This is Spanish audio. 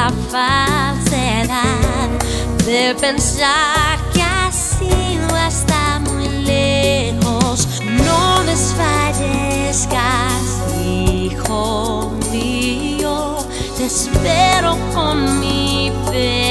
la falsedad de pensar que así no está muy lejos. No desfallezcas, hijo mío, te espero con mi fe.